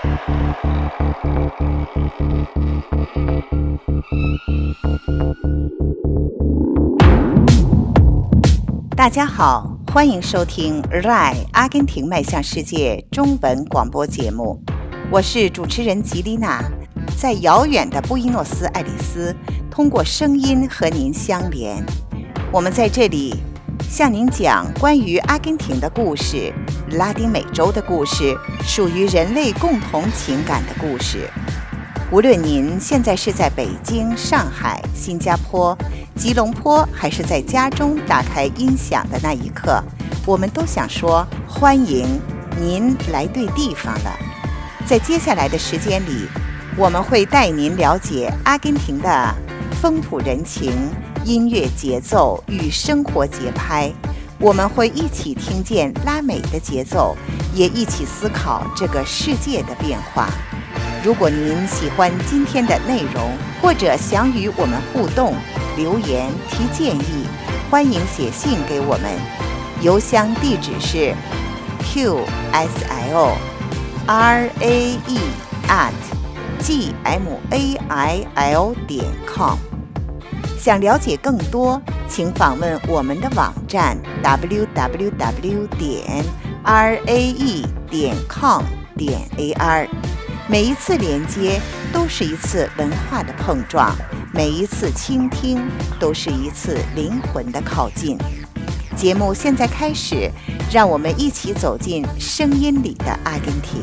大家好，欢迎收听 RAI 阿根廷迈向世界中文广播节目，我是主持人吉丽娜，在遥远的布宜诺斯艾利斯，通过声音和您相连。我们在这里向您讲关于阿根廷的故事，拉丁美洲的故事，属于人类共同情感的故事。无论您现在是在北京、上海、新加坡、吉隆坡，还是在家中打开音响的那一刻，我们都想说欢迎您来对地方了。在接下来的时间里，我们会带您了解阿根廷的风土人情、音乐节奏与生活节拍，我们会一起听见拉美的节奏，也一起思考这个世界的变化。如果您喜欢今天的内容，或者想与我们互动、留言、提建议，欢迎写信给我们。邮箱地址是 qsile@gmail.com。想了解更多，请访问我们的网站 www.rae.com.ar。每一次连接都是一次文化的碰撞，每一次倾听都是一次灵魂的靠近。节目现在开始，让我们一起走进声音里的阿根廷。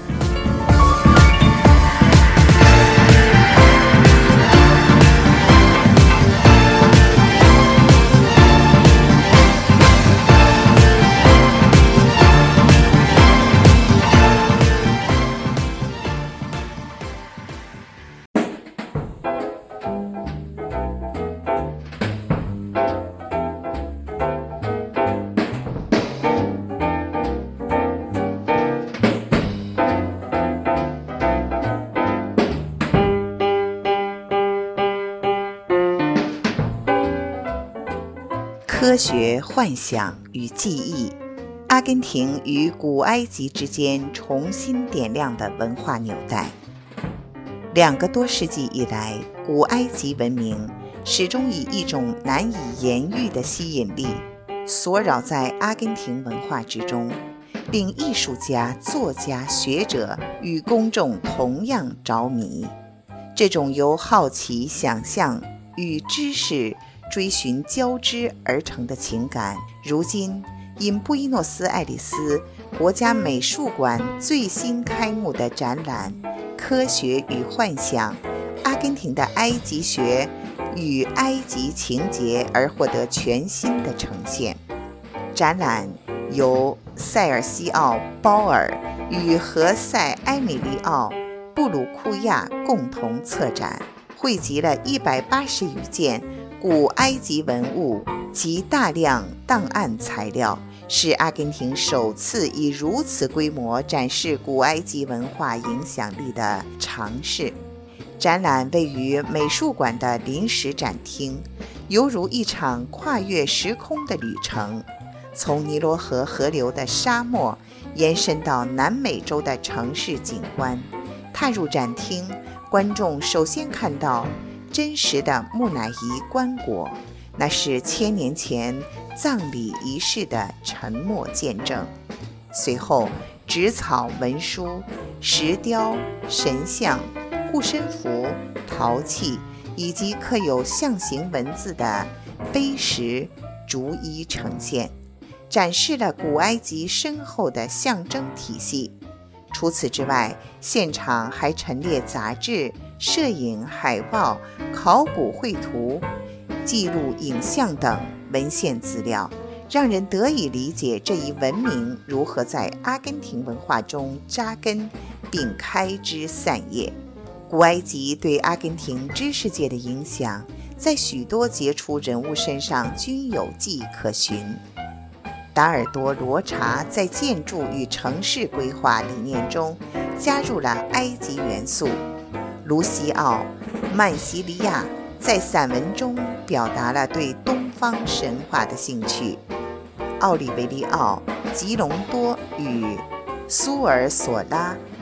科学、幻想与记忆，阿根廷与古埃及之间重新点亮的文化纽带。2个多世纪以来，古埃及文明始终以一种难以言喻的吸引力锁扰在阿根廷文化之中，令艺术家、作家、学者与公众同样着迷。这种由好奇、想象与知识追寻交织而成的情感，如今因布宜诺斯艾利斯国家美术馆最新开幕的展览《科学与幻想：阿根廷的埃及学与埃及情节》而获得全新的呈现。展览由塞尔西奥·鲍尔与何塞·埃米利奥·布鲁库亚共同策展，汇集了180余件古埃及文物及大量档案材料，是阿根廷首次以如此规模展示古埃及文化影响力的尝试。展览位于美术馆的临时展厅，犹如一场跨越时空的旅程，从尼罗河河流的沙漠延伸到南美洲的城市景观。踏入展厅，观众首先看到真实的木乃伊棺椁，那是1000年前葬礼仪式的沉默见证。随后，纸草文书、石雕、神像、护身符、陶器以及刻有象形文字的碑石逐一呈现，展示了古埃及深厚的象征体系。除此之外，现场还陈列杂志、摄影、海报、考古绘图、记录影像等文献资料，让人得以理解这一文明如何在阿根廷文化中扎根并开枝散叶。古埃及对阿根廷知识界的影响，在许多杰出人物身上均有迹可循。达尔多·罗查在建筑与城市规划理念中加入了埃及元素。卢西奥·曼西利亚在散文中表达了对东方神话的兴趣。奥利维利奥·吉隆多与苏尔索拉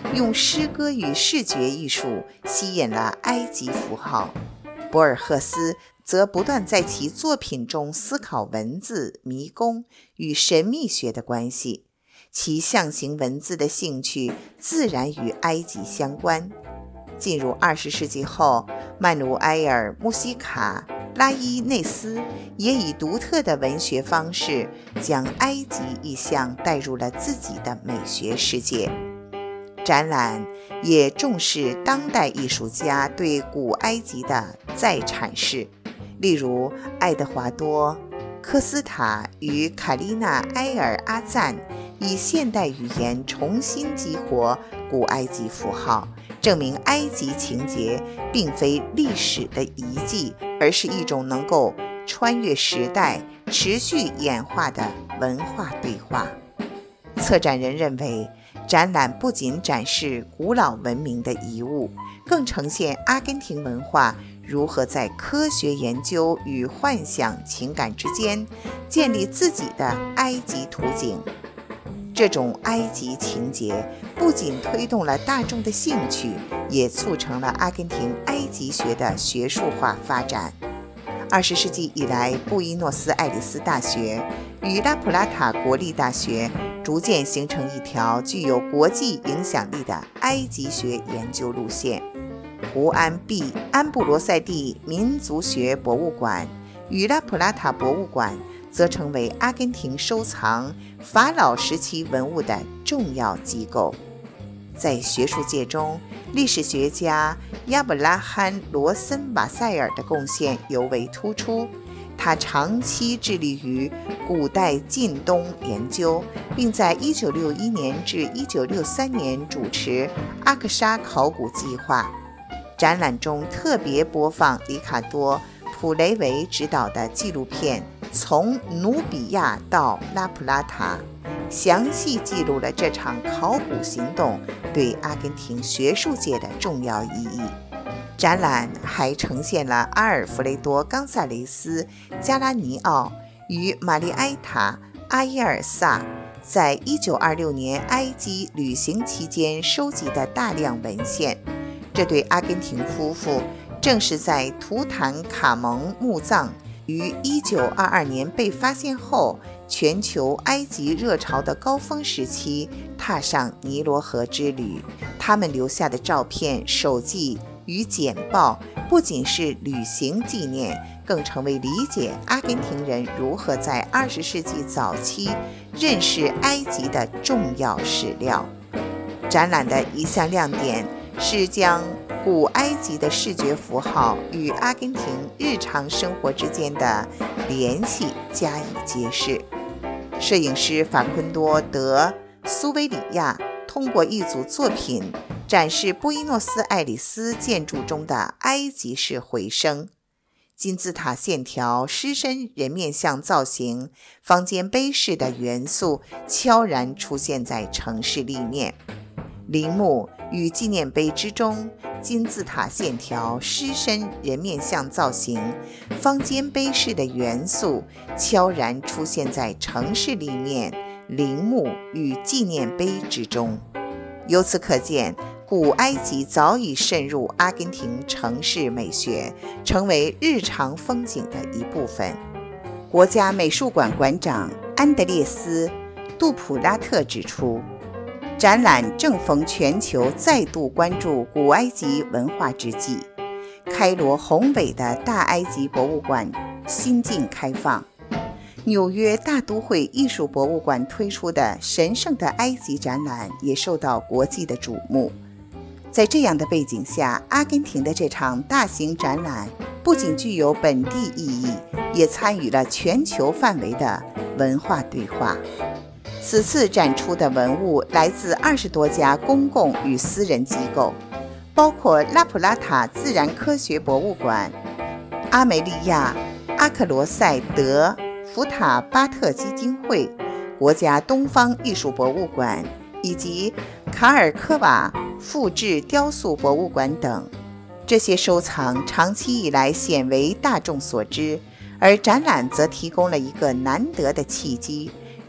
用诗歌与视觉艺术吸引了埃及符号。博尔赫斯则不断在其作品中思考文字、迷宫与神秘学的关系，其象形文字的兴趣自然与埃及相关。进入20世纪后，曼努埃尔·穆西卡拉伊内斯也以独特的文学方式将埃及意象带入了自己的美学世界。展览也重视当代艺术家对古埃及的再阐释，例如爱德华多·科斯塔与卡丽娜·埃尔阿赞以现代语言重新激活古埃及符号，证明埃及情节并非历史的遗迹，而是一种能够穿越时代、持续演化的文化对话。策展人认为，展览不仅展示古老文明的遗物，更呈现阿根廷文化如何在科学研究与幻想情感之间建立自己的埃及图景。这种埃及情节不仅推动了大众的兴趣，也促成了阿根廷埃及学的学术化发展。20世纪以来，布宜诺斯艾利斯大学与拉普拉塔国立大学逐渐形成一条具有国际影响力的埃及学研究路线。胡安 ·B. 安布罗塞蒂民族学博物馆与拉普拉塔博物馆则成为阿根廷收藏法老时期文物的重要机构。在学术界中，历史学家亚伯拉罕·罗森瓦塞尔的贡献尤为突出。他长期致力于古代近东研究，并在1961年至1963年主持阿克沙考古计划。展览中特别播放里卡多·普雷维执导的纪录片《从努比亚到拉普拉塔》，详细记录了这场考古行动对阿根廷学术界的重要意义。展览还呈现了阿尔弗雷多·冈萨雷斯·加拉尼奥与玛丽埃塔·阿耶尔萨在1926年埃及旅行期间收集的大量文献。这对阿根廷夫妇正是在图坦卡蒙墓葬于1922年被发现后，全球埃及热潮的高峰时期踏上尼罗河之旅。他们留下的照片、手记与简报不仅是旅行纪念，更成为理解阿根廷人如何在20世纪早期认识埃及的重要史料。展览的一项亮点是将古埃及的视觉符号与阿根廷日常生活之间的联系加以揭示。摄影师法昆多·德·苏维里亚通过一组作品展示布宜诺斯艾利斯建筑中的埃及式回声。金字塔线条、狮身人面像造型、方尖碑式的元素悄然出现在城市立面。陵墓与纪念碑之中，金字塔线条、狮身人面像造型、方尖碑式的元素悄然出现在城市立面、陵墓与纪念碑之中。由此可见，古埃及早已渗入阿根廷城市美学，成为日常风景的一部分。国家美术馆馆长安德烈斯·杜普拉特指出，展览正逢全球再度关注古埃及文化之际，开罗宏伟的大埃及博物馆新近开放，纽约大都会艺术博物馆推出的神圣的埃及展览也受到国际的瞩目。在这样的背景下，阿根廷的这场大型展览不仅具有本地意义，也参与了全球范围的文化对话。此次展出的文物来自20多家公共与私人机构，包括拉普拉塔自然科学博物馆、阿梅利亚·阿克罗塞德福塔巴特基金会、国家东方艺术博物馆以及卡尔科瓦复制雕塑博物馆等。这些收藏长期以来鲜为大众所知，而展览则提供了一个难得的契机，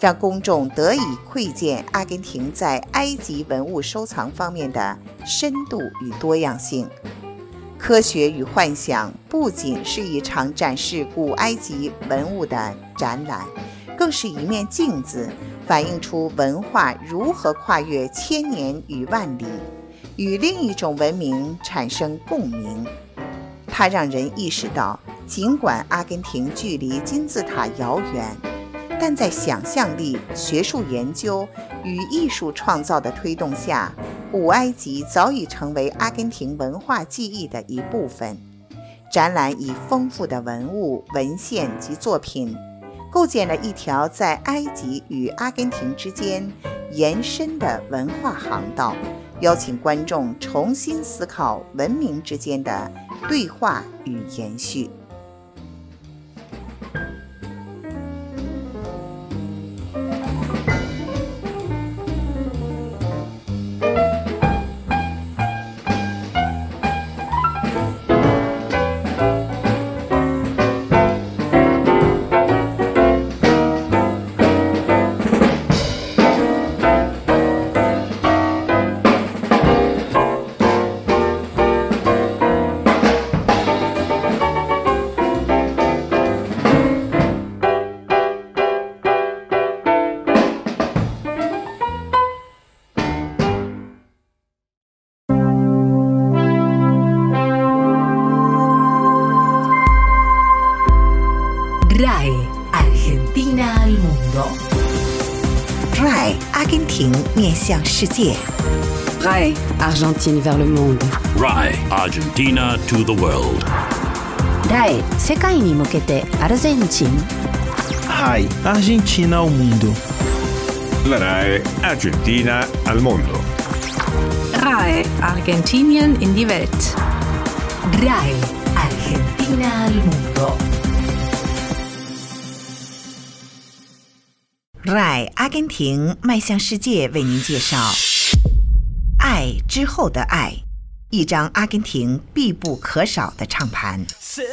让公众得以窥见阿根廷在埃及文物收藏方面的深度与多样性。科学与幻想不仅是一场展示古埃及文物的展览，更是一面镜子，反映出文化如何跨越千年与万里，与另一种文明产生共鸣。它让人意识到，尽管阿根廷距离金字塔遥远，但在想象力、学术研究与艺术创造的推动下，古埃及早已成为阿根廷文化记忆的一部分。展览以丰富的文物、文献及作品，构建了一条在埃及与阿根廷之间延伸的文化航道，邀请观众重新思考文明之间的对话与延续。 RAI Argentina al mundo. RAI 阿根廷面向世界。 RAI Argentine vers le monde. RAI Argentina to the world. RAI 世界に向けてアルゼンチン。 RAI Argentina ao mundo. La RAI Argentina al mondo. RAI Argentinien in die Welt. RAI Argentina al mundo. RAI 阿根廷迈向世界为您介绍爱之后的爱，一张阿根廷必不可少的唱盘。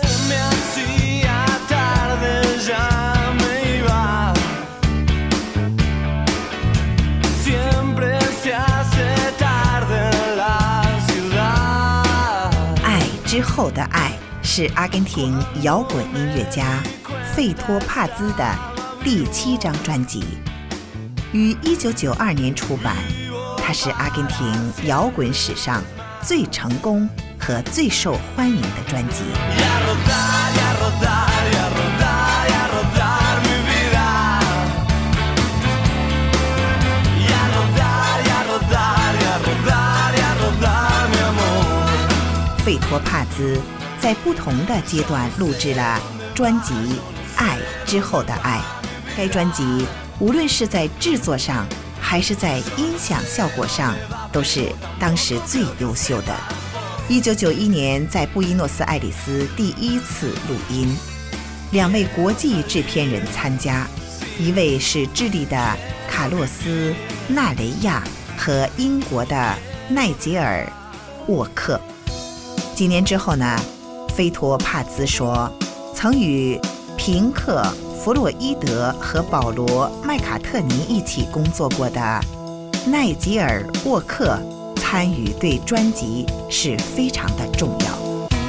爱之后的爱是阿根廷摇滚音乐家费托帕兹的第7张专辑，于1992年出版。它是阿根廷摇滚史上最成功和最受欢迎的专辑。费托帕兹在不同的阶段录制了专辑《爱之后的爱》。该专辑无论是在制作上还是在音响效果上，都是当时最优秀的。1991年在布宜诺斯艾利斯第1次录音，2位国际制片人参加，一位是智利的卡洛斯·纳雷亚和英国的奈杰尔·沃克。几年之后呢，费托帕兹说，曾与平克·弗洛伊德和保罗·麦卡特尼一起工作过的奈吉尔·沃克参与对专辑是非常的重要。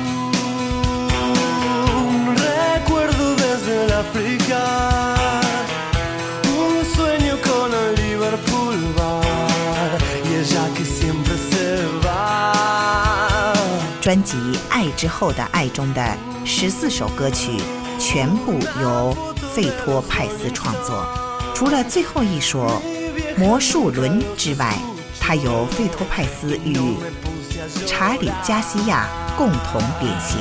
专辑《爱之后的爱》中的14首歌曲全部由费托派斯创作，除了最后一首《魔术轮》之外，它由费托派斯与查理·加西亚共同编写。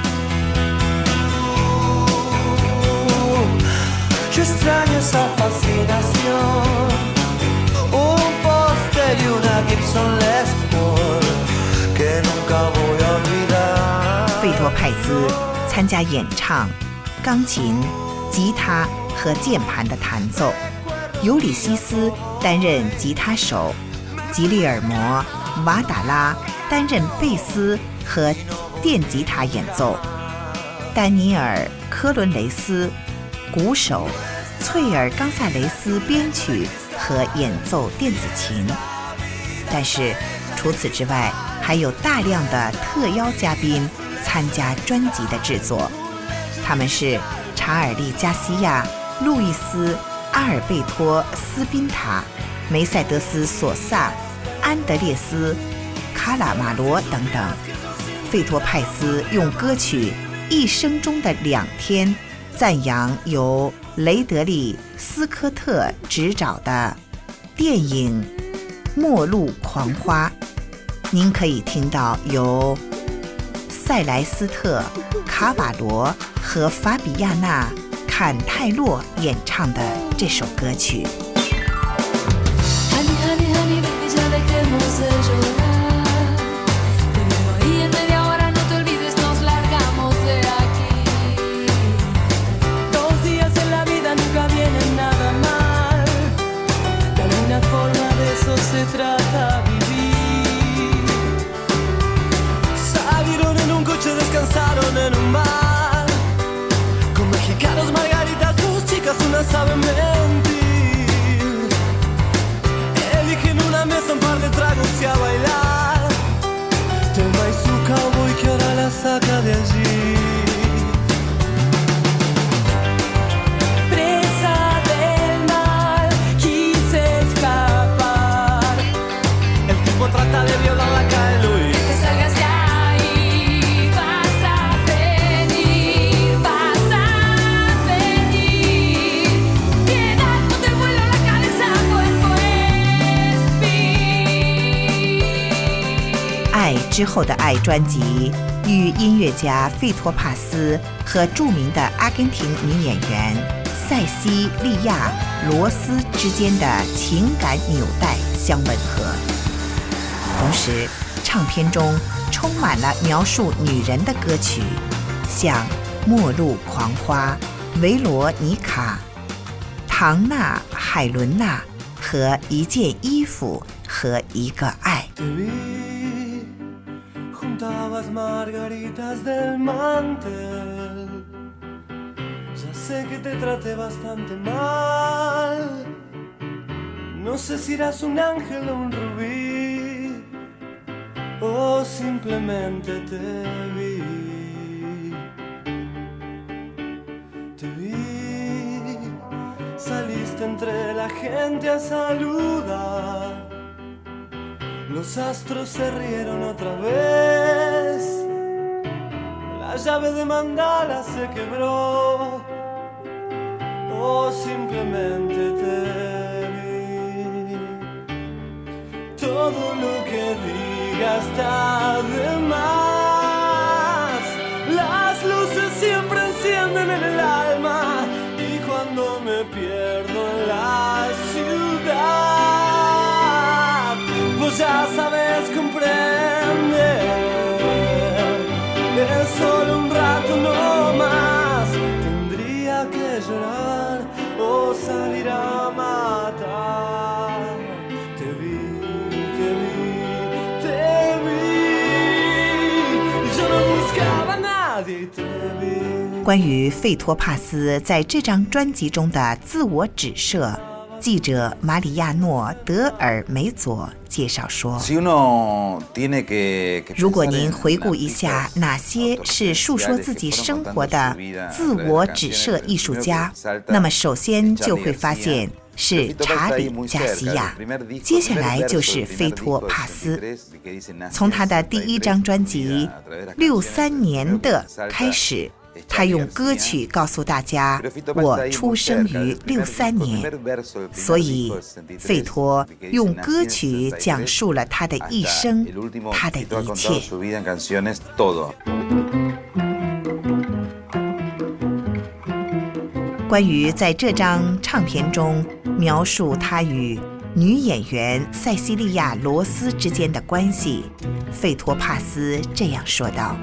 费托派斯参加演唱、钢琴、吉他和键盘的弹奏，尤里西斯担任吉他手，吉利尔摩·瓦达拉担任贝斯和电吉他演奏，丹尼尔·科伦雷斯鼓手， 翠尔·冈萨雷斯编曲和演奏电子琴。但是除此之外，还有大量的特邀嘉宾参加专辑的制作，他们是查尔利·加西亚、路易斯·阿尔贝托·斯宾塔、梅赛德斯·索萨、安德烈斯·卡拉马罗等等。费托派斯用歌曲《一生中的2天》赞扬由雷德利·斯科特执导的电影《末路狂花》。您可以听到由塞莱斯特·卡瓦罗和法比亚娜·坎泰洛演唱的这首歌曲。 Descansaron en un bar con mexicanos, margaritas, tus chicas una saben mentir. Eligen una mesa, un par de tragos y a bailar. Tema y su cowboy que ahora la saca de allí. Presa del mal, quise escapar. El tipo trata de violarla, cae Luis. Que salgas ya. 爱之后的爱专辑与音乐家费托帕斯和著名的阿根廷女演员塞西利亚·罗斯之间的情感纽带相吻合，同时唱片中充满了描述女人的歌曲，像《末路狂花》、《维罗妮卡》、《唐娜·海伦娜》和《一件衣服和一个爱》。 Juntabas margaritas del mantel. Ya sé que te traté bastante mal. No sé si eras un ángel o un rubí, o simplemente te vi. Te vi, saliste entre la gente a saludar.Los astros se rieron otra vez. La llave de mandala se quebró. O simplemente te vi. Todo lo que diga está de más. Las luces siempre encienden en el alma. Y cuando me pierdo en la ciudad,Vos ya sabes comprender. Es solo un rato no más. Tendría que llorar o salir a matar. Te vi, te vi, te vi. Yo no buscaba a nadie y te vi. 关于费托帕斯在这张专辑中的自我指涉，记者马里亚诺·德尔梅佐介绍说，如果您回顾一下哪些是述说自己生活的自我指涉艺术家，那么首先就会发现是查理·加西亚，接下来就是费托帕斯。从他的第一张专辑63年的开始，他用歌曲告诉大家，我出生于63年，所以费托用歌曲讲述了他的一生，他的一切。关于在这张唱片中描述他与女演员塞西利亚·罗斯之间的关系，费托帕斯这样说道：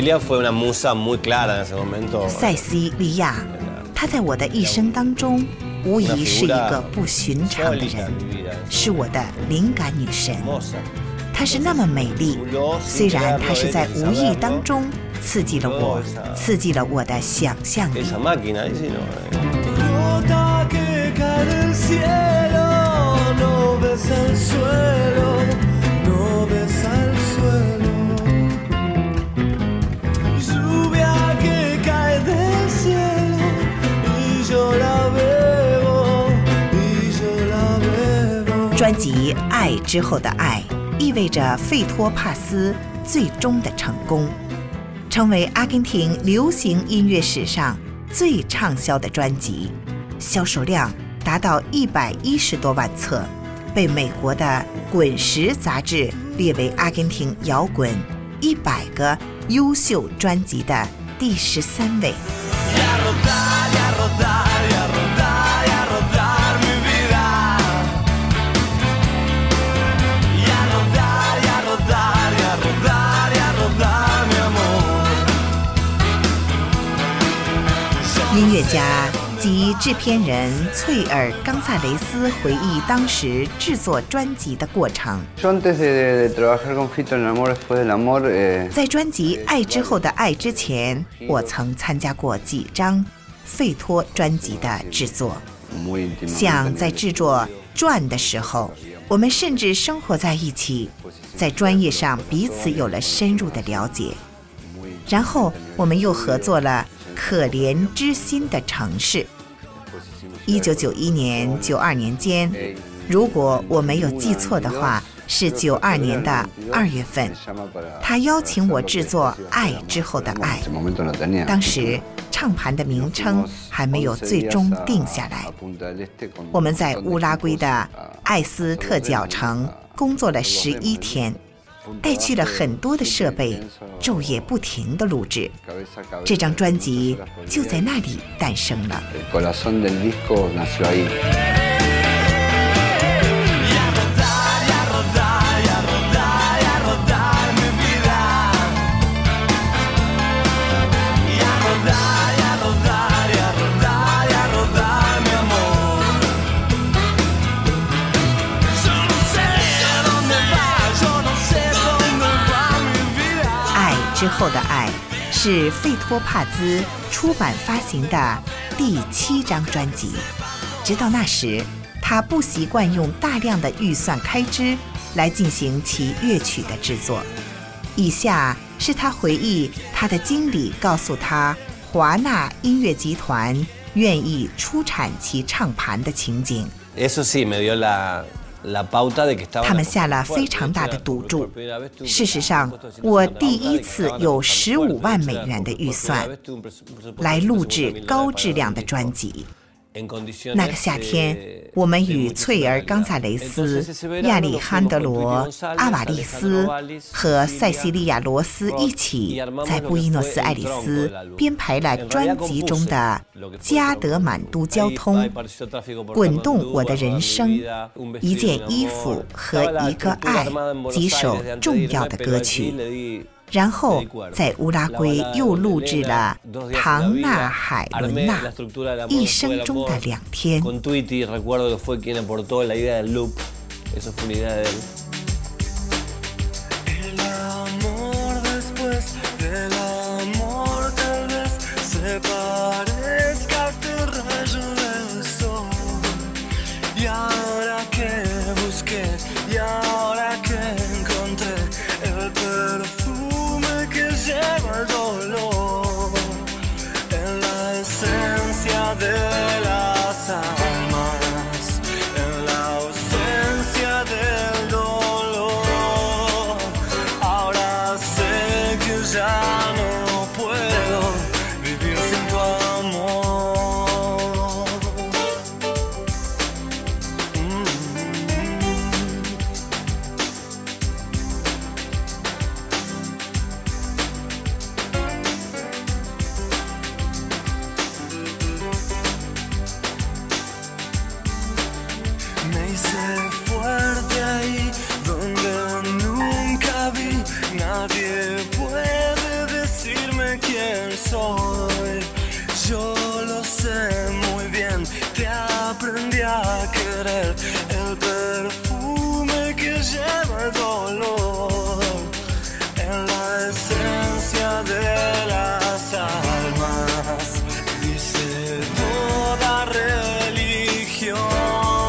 塞西利亚，她在我的一生当中无疑是一个不寻常的人，是我的灵感女神。她是那么美丽，虽然她是在无意当中刺激了我的想象力。 cielo, no ves al suelo, no ves al suelo. Lluvia que cae del cielo y yo la bebo, y yo la bebo。 专辑《爱之后的爱》意味着费托帕斯最终的成功，成为阿根廷流行音乐史上最畅销的专辑，销售量达到110多万册，被美国的《滚石》杂志列为阿根廷摇滚100个优秀专辑的第13位。音乐家及制片人翠尔·冈萨雷斯回忆当时制作专辑的过程。在专辑《爱之后的爱》之前，我曾参加过几张费托专辑的制作。像在制作《转》的时候，我们甚至生活在一起，在专业上彼此有了深入的了解。然后我们又合作了可怜之心的城市。1991年、92年间，如果我没有记错的话，是92年的2月份，他邀请我制作《爱之后的爱》。当时唱盘的名称还没有最终定下来。我们在乌拉圭的艾斯特角城工作了11天，带去了很多的设备，昼夜不停地录制。这张专辑就在那里诞生了。之后的爱是费托帕兹出版发行的第7张专辑。直到那时，他不习惯用大量的预算开支来进行其乐曲的制作。以下是他回忆他的经理告诉他华纳音乐集团愿意出产其唱盘的情景。他们下了非常大的赌注。事实上，我第一次有15万美元的预算来录制高质量的专辑。那个夏天，我们与翠尔·冈萨雷斯、亚里汉德罗·阿瓦利斯和塞西利亚·罗斯一起在布宜诺斯艾利斯编排了专辑中的《加德满都交通》、《滚动我的人生》、一件衣服和一个爱几首重要的歌曲。然后在乌拉圭又录制了唐纳海伦娜一生中的2天。 Dice toda religión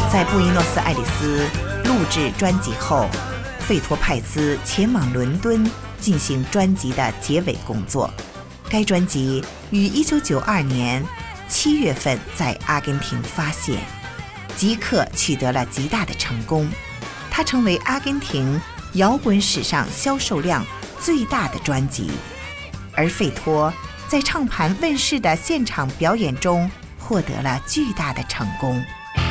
在布宜诺斯艾利斯录制专辑后，费托派兹前往伦敦进行专辑的结尾工作。该专辑于1992年7月份在阿根廷发现，即刻取得了极大的成功，它成为阿根廷摇滚史上销售量最大的专辑。而费托在唱盘问世的现场表演中获得了巨大的成功。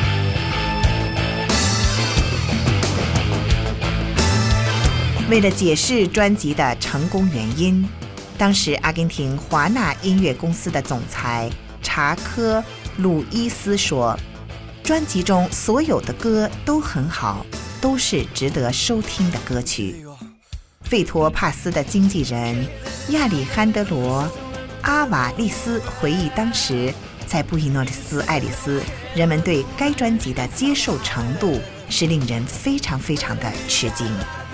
为了解释专辑的成功原因，当时阿根廷华纳音乐公司的总裁查科·鲁伊斯说，专辑中所有的歌都很好，都是值得收听的歌曲。费托帕斯的经纪人亚里罕德罗·阿瓦利斯回忆，当时在布宜诺斯艾利斯，人们对该专辑的接受程度是令人非常非常的吃惊。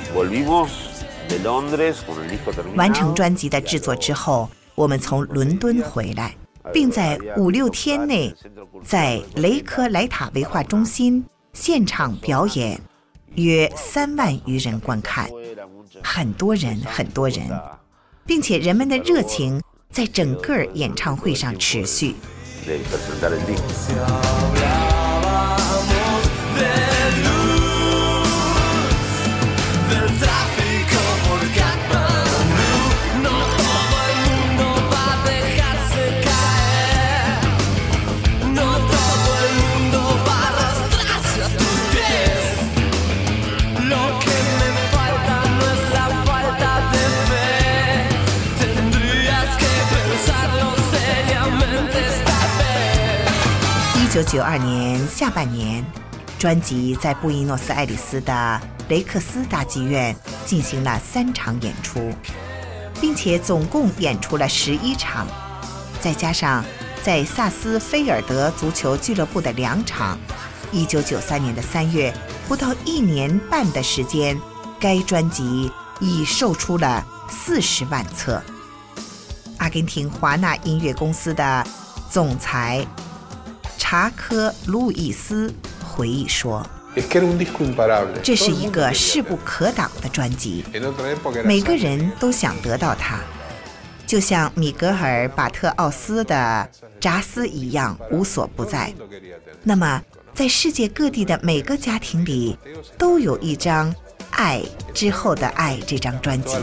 完成专辑的制作之后，我们从伦敦回来，并在5-6天内在雷科莱塔文化中心现场表演，约3万余人观看，很多人，并且人们的热情在整个演唱会上持续。1992年下半年，专辑在布宜诺斯艾利斯的雷克斯大剧院进行了3场演出，并且总共演出了11场，再加上在萨斯菲尔德足球俱乐部的2场。1993年的3月，不到1年半的时间，该专辑已售出了40万册。阿根廷华纳音乐公司的总裁查科·路易斯回忆说，这是一个势不可挡的专辑，每个人都想得到它，就像米格尔·巴特奥斯的扎斯一样无所不在。那么在世界各地的每个家庭里都有一张《爱之后的爱》这张专辑。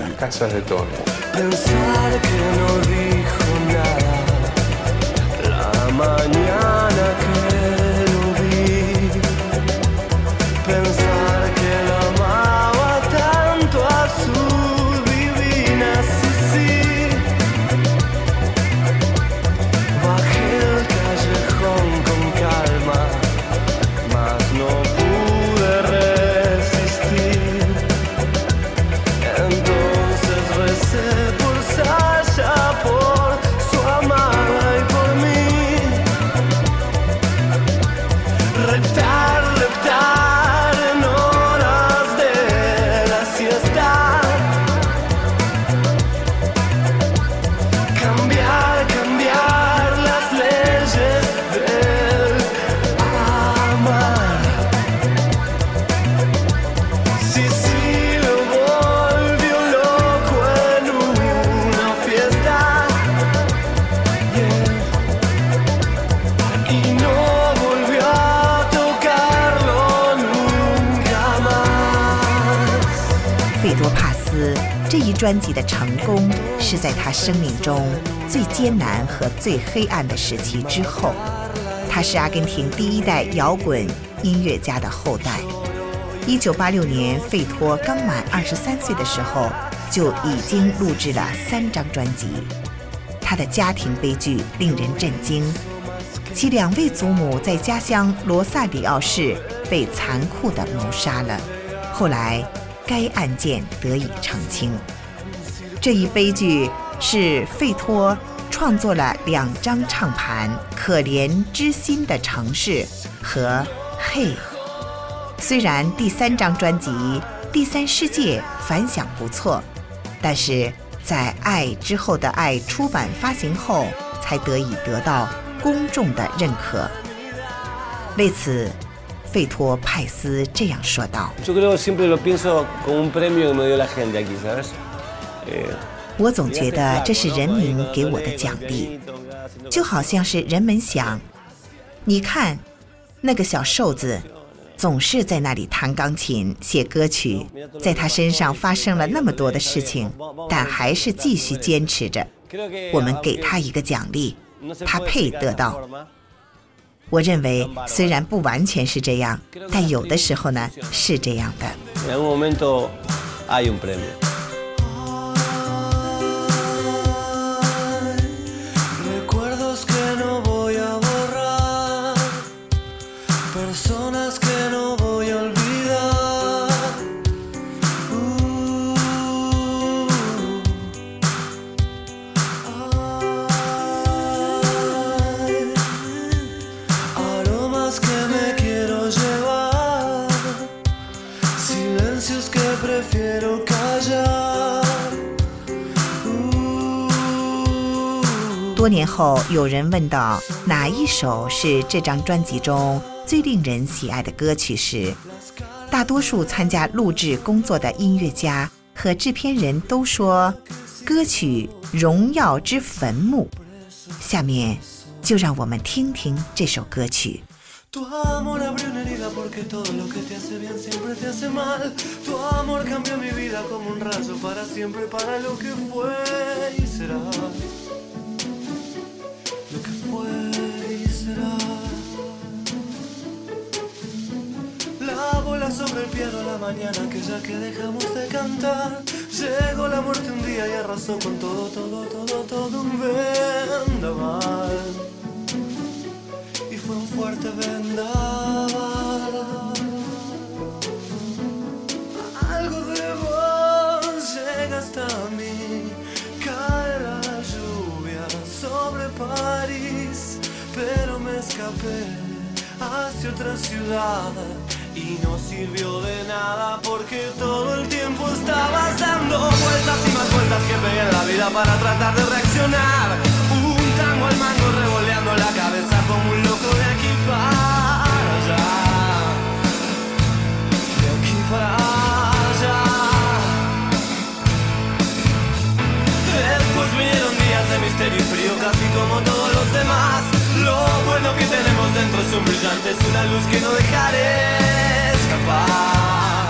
费多帕斯这一专辑的成功是在他生命中最艰难和最黑暗的时期之后。他是阿根廷第1代摇滚音乐家的后代。1986年，费托刚满23岁的时候，就已经录制了3张专辑。他的家庭悲剧令人震惊，其2位祖母在家乡罗萨里奥市被残酷地谋杀了。后来该案件得以澄清。这一悲剧是费托创作了2张唱盘《可怜之心的城市》和《嘿》。虽然第3张专辑《第3世界》反响不错，但是在《爱之后的爱》出版发行后，才得以得到公众的认可。为此， 费托派斯这样说道：我总觉得这是人民给我的奖励，就好像是人们想，你看那个小瘦子总是在那里弹钢琴写歌曲，在他身上发生了那么多的事情，但还是继续坚持着，我们给他一个奖励，他配得到。我认为虽然不完全是这样，但有的时候呢是这样的。多年后，有人问到哪一首是这张专辑中最令人喜爱的歌曲时，大多数参加录制工作的音乐家和制片人都说歌曲《荣耀之坟墓》。下面就让我们听听这首歌曲。 Tu amor abrió una herida porque todo lo que te hace bien siempre te hace mal. Tu amor cambió mi vida como un rayo para siempre, para lo que fue y será. Lo que fue y será. La bola sobre el piano a la mañana aquella que dejamos de cantar. Llegó la muerte un día y arrasó con todo, todo, todo, todo un vendaval. Fue un fuerte vendaval. Algo de vos llega hasta mí. Cae la lluvia sobre París, pero me escapé hacia otra ciudad y no sirvió de nada porque todo el tiempo estabas dando vueltas y más vueltas que pegué en la vida para tratar de reaccionar. Un tango al mango revoleando la cabeza como un loco de aquí para allá. De aquí para allá. Después vinieron días de misterio y frío casi como todos los demás. Lo bueno que tenemos dentro es un brillante, es una luz que no dejaré escapar.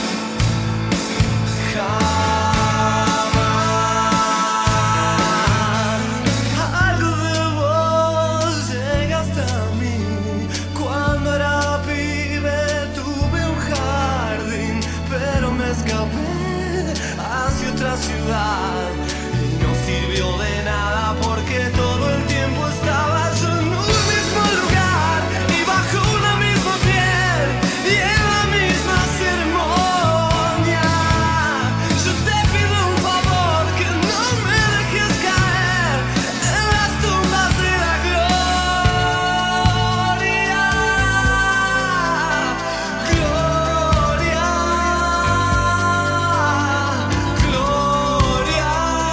Algo de vos llega hasta mí. Cuando era pibe tuve un jardín, pero me escapé hacia otra ciudad y no sirvió de nada porque todo el tiempo estaba yo en un mismo lugar y bajo una misma piel y en la misma ceremonia. Yo te pido un favor, que no me dejes caer en las tumbas de la gloria. Gloria, gloria,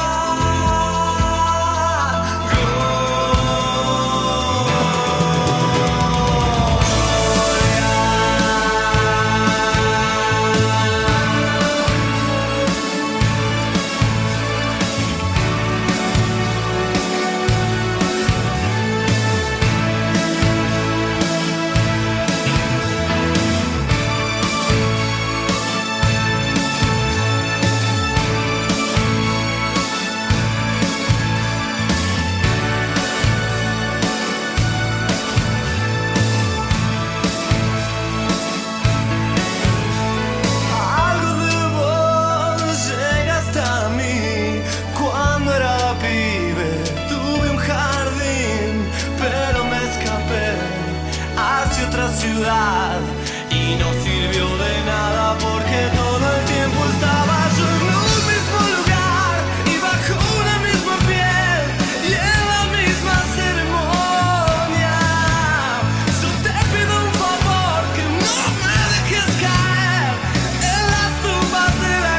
algo de vos llega hasta mí. Cuando era pibe tuve un jardín, pero me escapé hacia otra ciudad y no sirvió de nada porque todo el tiempo estaba yo en un mismo lugar y bajo una misma piel y en la misma ceremonia. Yo te pido un favor, que no me dejes caer en las tumbas de la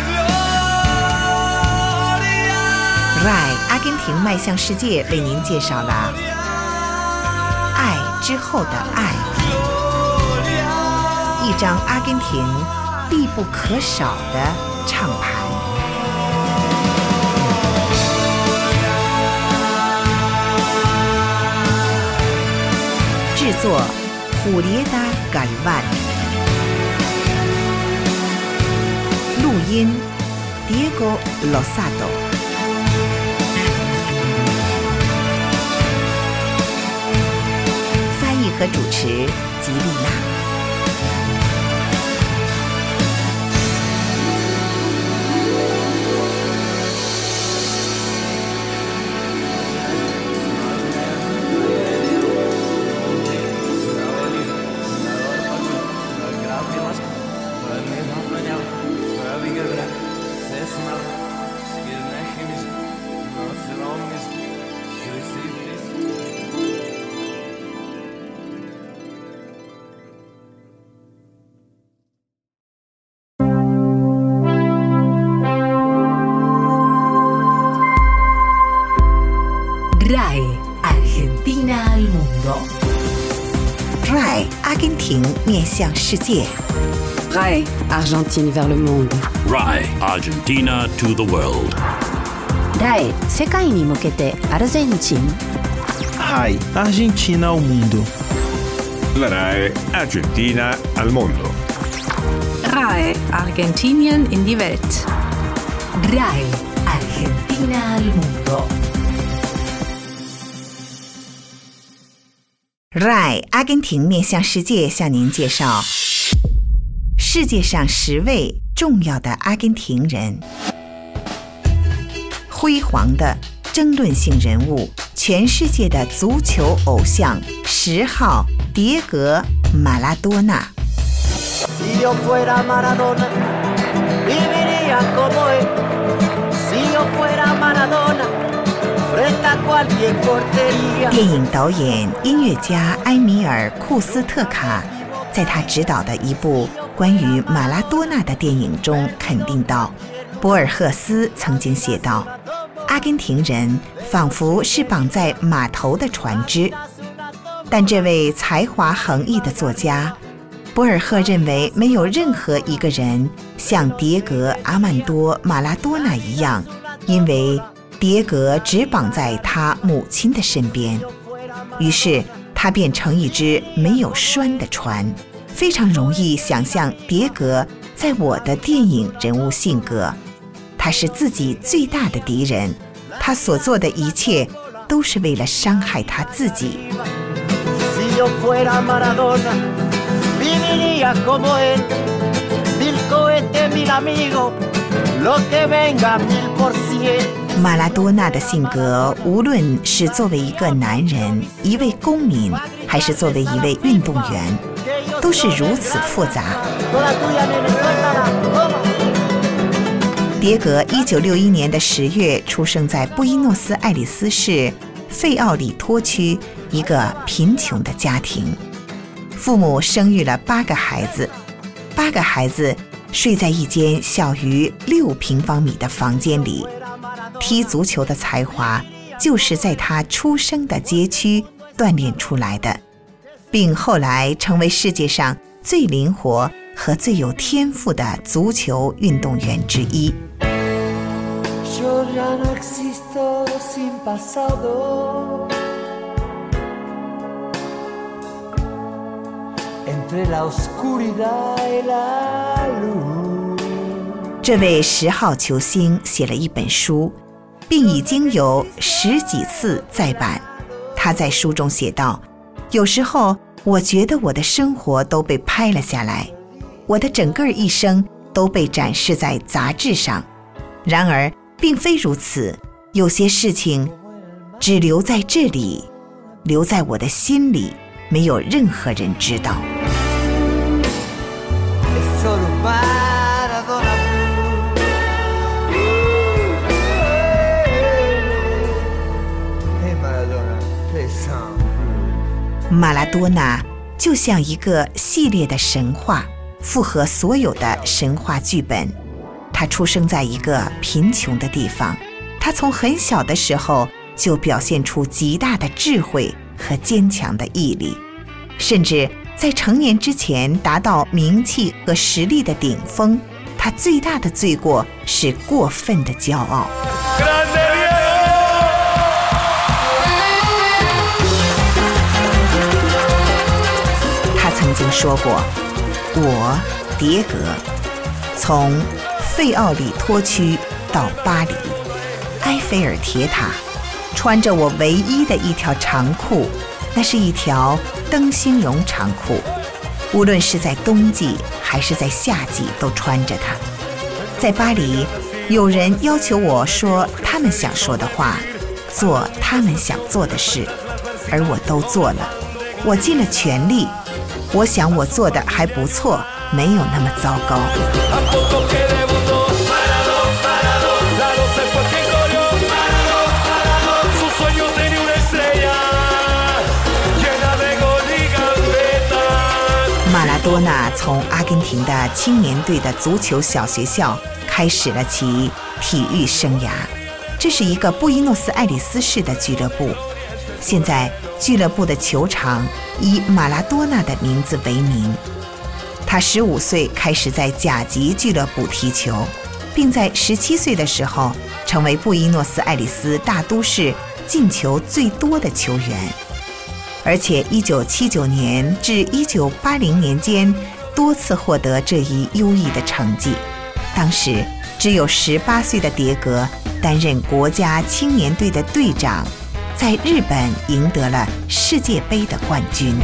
gloria. RAI 阿根廷迈向世界为您介绍了爱之后的爱。 Gloria. 一张阿根廷必不可少的唱盘。制作Julieta Galvan，录音Diego Losado，翻译和主持吉丽娜。 RAI Argentina al mundo。 RAI 阿根廷面向世界。 RAI Argentine vers le monde. RAI Argentina to the world. RAI 世界に向けてアルゼンチン。 RAI Argentina ao mundo. La RAI Argentina al mondo. RAI Argentinien in die Welt. RAI Argentina al mundo。 RAI 阿根廷面向世界向您介绍世界上10位重要的阿根廷人。辉煌的争论性人物，全世界的足球偶像10号迭戈·马拉多纳。电影导演、音乐家埃米尔·库斯特卡在他执导的一部关于马拉多纳的电影中肯定道，博尔赫斯曾经写道，阿根廷人仿佛是绑在码头的船只。但这位才华横溢的作家博尔赫认为，没有任何一个人像迭戈·阿曼多·马拉多纳一样，因为迭戈只绑在他母亲的身边，于是他变成一只没有栓的船。非常容易想象迭戈在我的电影人物性格，他是自己最大的敌人，他所做的一切都是为了伤害他自己。马拉多纳的性格，无论是作为一个男人、一位公民，还是作为一位运动员，都是如此复杂。迭戈1961年的10月出生在布宜诺斯艾利斯市费奥里托区一个贫穷的家庭，父母生育了8个孩子，8个孩子睡在一间小于6平方米的房间里。踢足球的才华就是在他出生的街区锻炼出来的，并后来成为世界上最灵活和最有天赋的足球运动员之一。这位10号球星写了一本书，并已经有10几次再版。他在书中写道，有时候我觉得我的生活都被拍了下来，我的整个一生都被展示在杂志上。然而并非如此，有些事情只留在这里，留在我的心里，没有任何人知道。马拉多纳就像一个系列的神话，符合所有的神话剧本。他出生在一个贫穷的地方，他从很小的时候就表现出极大的智慧和坚强的毅力，甚至在成年之前达到名气和实力的顶峰，他最大的罪过是过分的骄傲。他曾经说过，我迭戈从费奥里托区到巴黎，埃菲尔铁塔，穿着我唯一的一条长裤，那是一条灯芯绒长裤，无论是在冬季还是在夏季都穿着它。在巴黎，有人要求我说他们想说的话，做他们想做的事，而我都做了，我尽了全力。我想我做的还不错，没有那么糟糕。马拉多纳从阿根廷的青年队的足球小学校开始了其体育生涯，这是一个布宜诺斯艾利斯市的俱乐部。现在俱乐部的球场以马拉多纳的名字为名。他15岁开始在甲级俱乐部踢球，并在17岁的时候成为布宜诺斯艾利斯大都市进球最多的球员，而且1979年至1980年间多次获得这一优异的成绩。当时只有18岁的迭戈担任国家青年队的队长，在日本赢得了世界杯的冠军。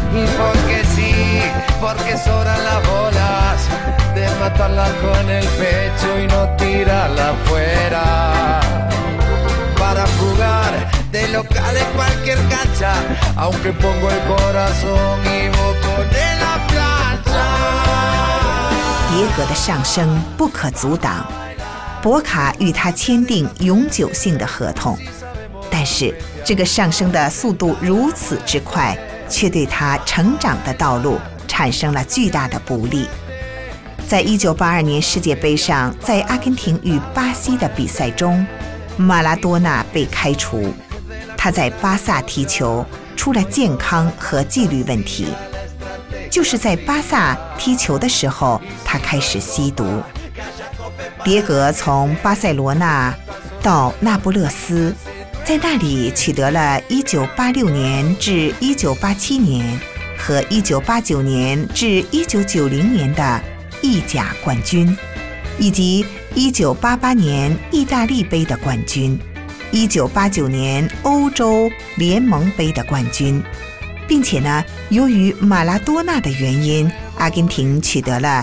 迭戈的上升不可阻挡，博卡与他签订永久性的合同，但是这个上升的速度如此之快，却对他成长的道路产生了巨大的不利。在1982年世界杯上，在阿根廷与巴西的比赛中，马拉多纳被开除。他在巴萨踢球出了健康和纪律问题。就是在巴萨踢球的时候，他开始吸毒。迭戈从巴塞罗那到那不勒斯，在那里取得了1986年至1987年和1989年至1990年的意甲冠军，以及1988年意大利杯的冠军，1989年欧洲联盟杯的冠军，并且呢，由于马拉多纳的原因，阿根廷取得了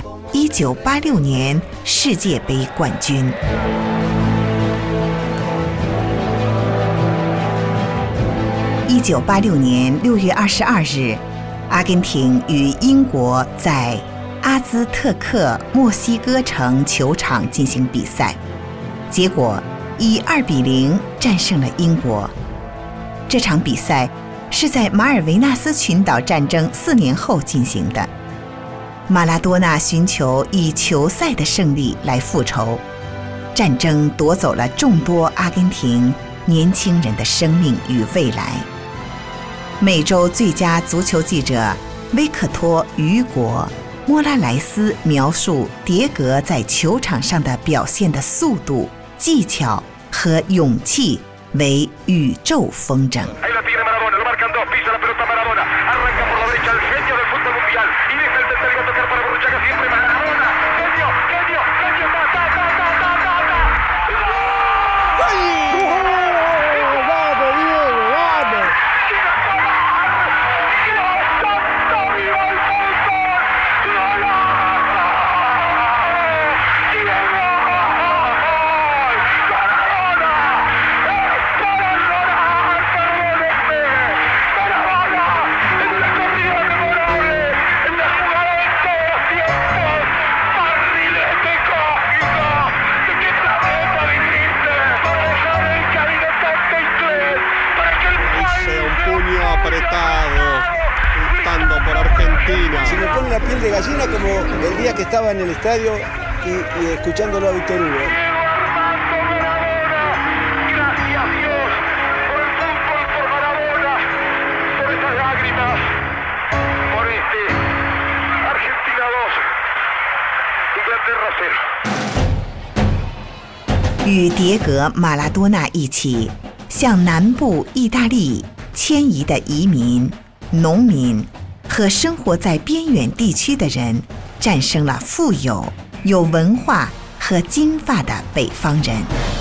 1986年世界杯冠军。1986年6月22日，阿根廷与英国在阿兹特克墨西哥城球场进行比赛，结果以2-0战胜了英国。这场比赛是在马尔维纳斯群岛战争4年后进行的。马拉多纳寻求以球赛的胜利来复仇，战争夺走了众多阿根廷年轻人的生命与未来。美洲最佳足球记者维克托·雨果·莫拉莱斯描述迭戈在球场上的表现的速度、技巧和勇气为宇宙风筝。 Se me pone la piel de gallina como el día que estaba en el estadio y escuchándolo a Víctor Hugo. Gracias Dios por el fútbol, por Maradona, por esas lágrimas, por este 与迭戈·马拉多纳一起向南部意大利迁移的移民、农民和生活在边远地区的人，战胜了富有、有文化和金发的北方人。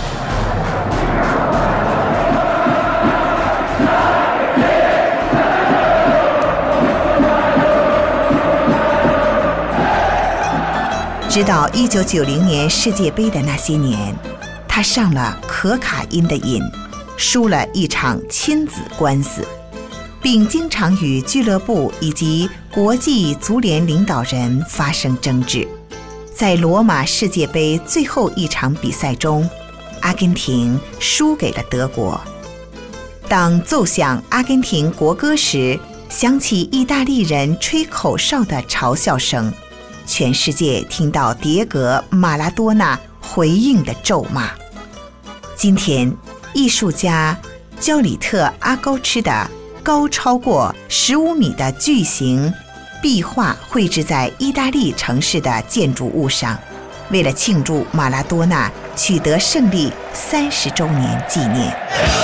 直到1990年世界杯的那些年，他上了可卡因的瘾，输了一场亲子官司，并经常与俱乐部以及国际足联领导人发生争执。在罗马世界杯最后一场比赛中，阿根廷输给了德国。当奏响阿根廷国歌时，响起意大利人吹口哨的嘲笑声，全世界听到迭戈·马拉多纳回应的咒骂。今天，艺术家焦里特·阿高吃的高超过15米的巨型壁画绘制在意大利城市的建筑物上，为了庆祝马拉多纳取得胜利30周年纪念。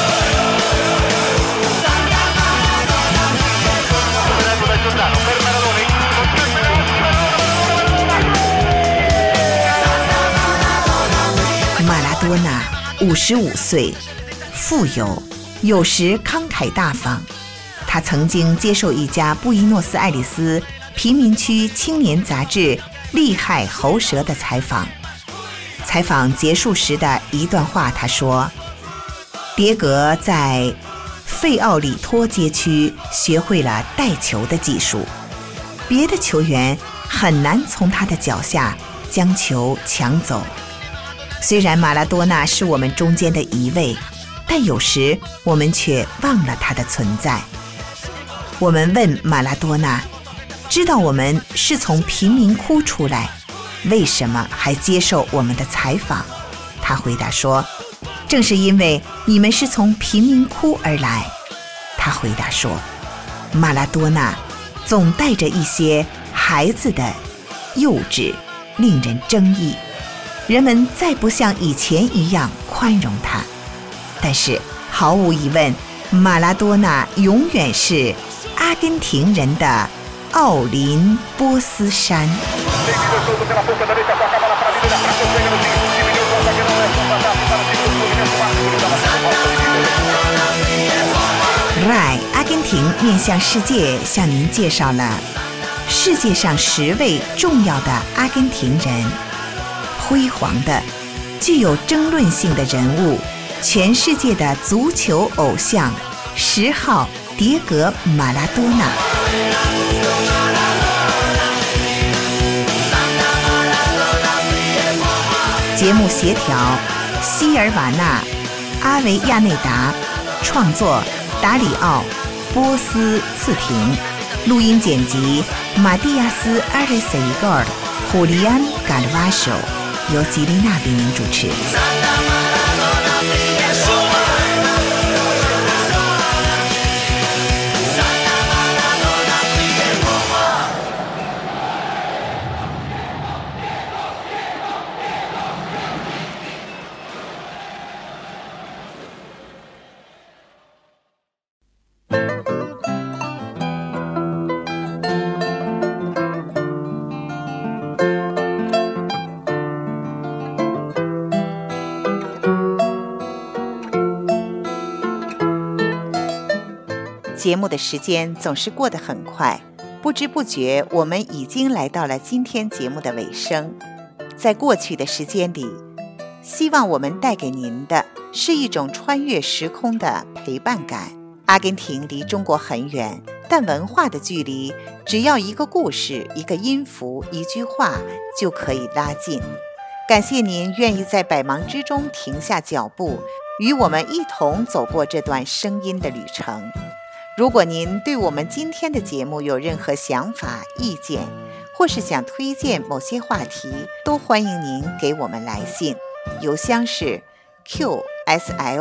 马拉多纳55岁，富有，有时慷慨大方。他曾经接受一家布宜诺斯艾利斯贫民区青年杂志《厉害喉舌》的采访。采访结束时的一段话，他说：“迭戈在费奥里托街区学会了带球的技术，别的球员很难从他的脚下将球抢走。虽然马拉多纳是我们中间的一位，但有时我们却忘了他的存在。”我们问马拉多纳，知道我们是从贫民窟出来，为什么还接受我们的采访？他回答说：“正是因为你们是从贫民窟而来。”他回答说：“马拉多纳总带着一些孩子的幼稚，令人争议。人们再不像以前一样宽容他。但是毫无疑问，马拉多纳永远是阿根廷人的奥林波斯山。RAI 阿根廷面向世界向您介绍了世界上10位重要的阿根廷人，辉煌的、具有争论性的人物，全世界的足球偶像10号迭戈·马拉多纳。节目协调希尔瓦纳·阿维亚内达，创作达里奥·波斯次廷，录音剪辑马蒂亚斯·阿瑞塞伊戈尔、胡利安·嘎勒瓦修，由吉丽娜为您主持。节目的时间总是过得很快，不知不觉我们已经来到了今天节目的尾声。在过去的时间里，希望我们带给您的是一种穿越时空的陪伴感。阿根廷离中国很远，但文化的距离只要一个故事、一个音符、一句话就可以拉近。感谢您愿意在百忙之中停下脚步，与我们一同走过这段声音的旅程。如果您对我们今天的节目有任何想法、意见，或是想推荐某些话题，都欢迎您给我们来信。邮箱是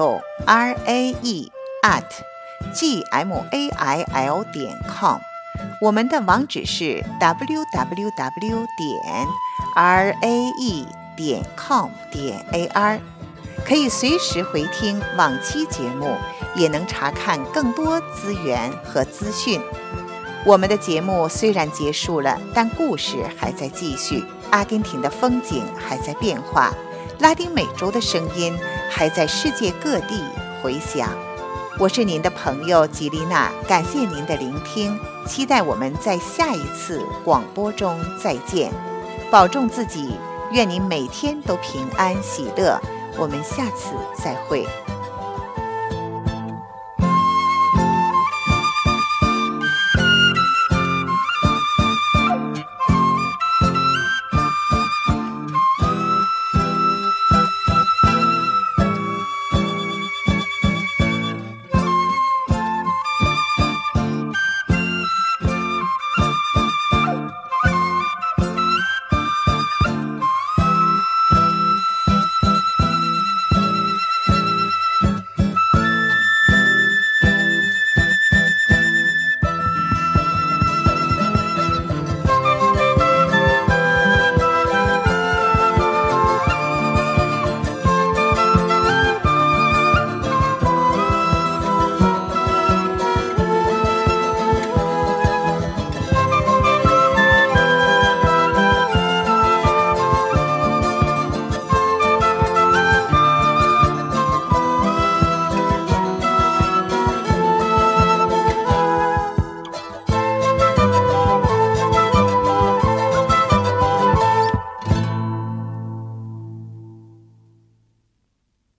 qslrae@gmail.com， 我们的网址是 www.rae.com.ar， 可以随时回听往期节目，也能查看更多资源和资讯。我们的节目虽然结束了，但故事还在继续，阿根廷的风景还在变化，拉丁美洲的声音还在世界各地回响。我是您的朋友吉丽娜，感谢您的聆听，期待我们在下一次广播中再见。保重自己，愿您每天都平安喜乐。我们下次再会。